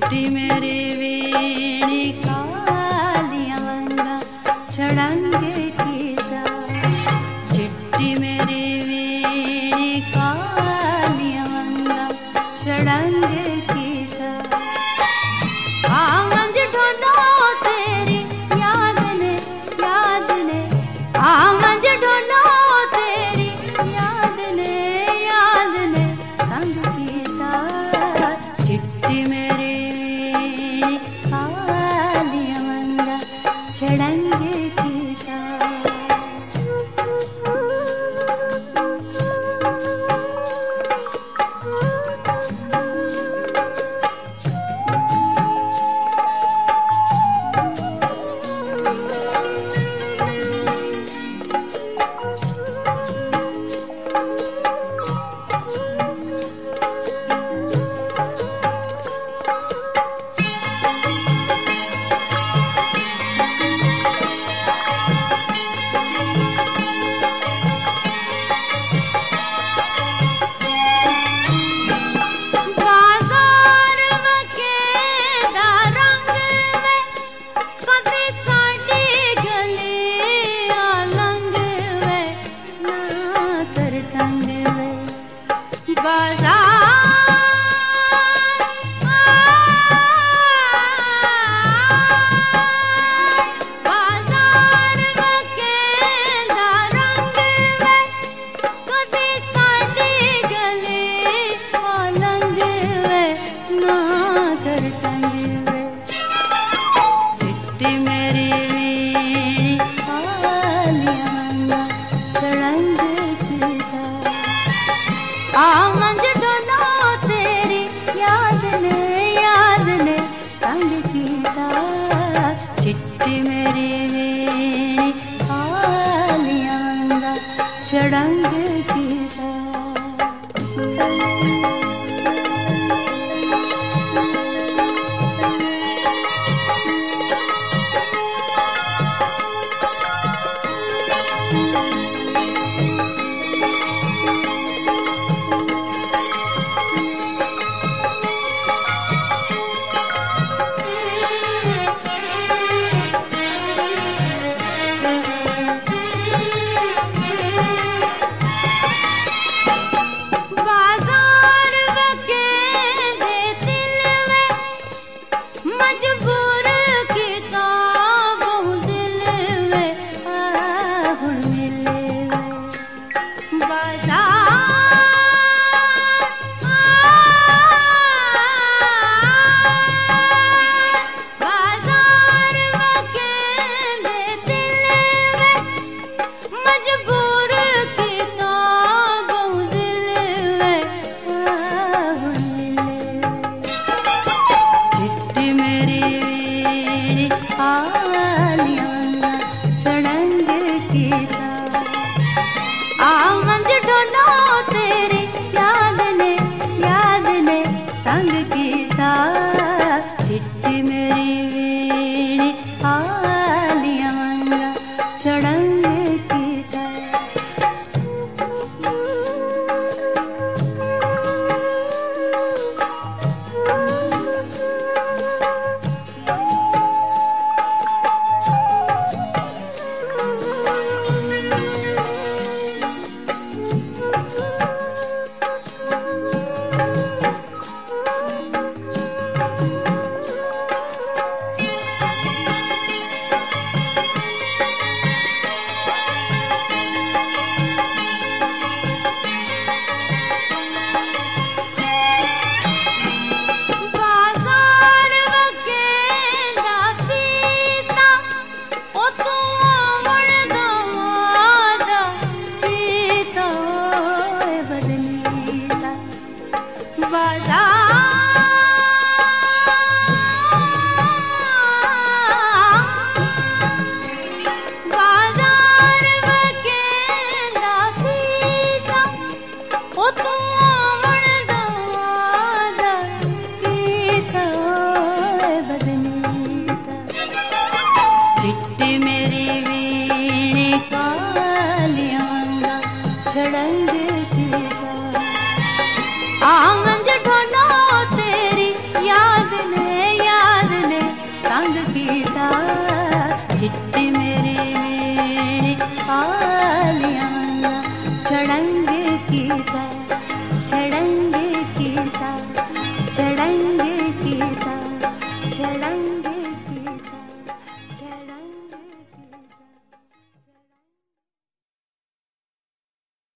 चिट्टी मेरी वीणी कालियां वंगा छड़ंगे कीता। चिट्टी मेरी वीणी कालियां वंगा छड़ंगे कीता। मंज ढोलो तेरी याद ने मंज ढोलो तेरी याद ने तंग कीता। चिट्टी मेरी कालियां वंगा छड़ंगे कीता। चिट्टी मेरी वीणी कालियां वंगा छड़ंगे कीता। मंज ढोलो तेरी याद ने तंग कीता। चिट्टी मेरी वीणी कालियां वंगा छड़ंगे कीता। कालियां वंगा छड़ंगे कीता। मंज ढोलो तेरी याद ने तंग कीता। चिट्टी मेरी वीणी कालियां वंगा छड़ंगे कीता। चिट्टी मेरी वीणी कालियां वंगा छड़ंगे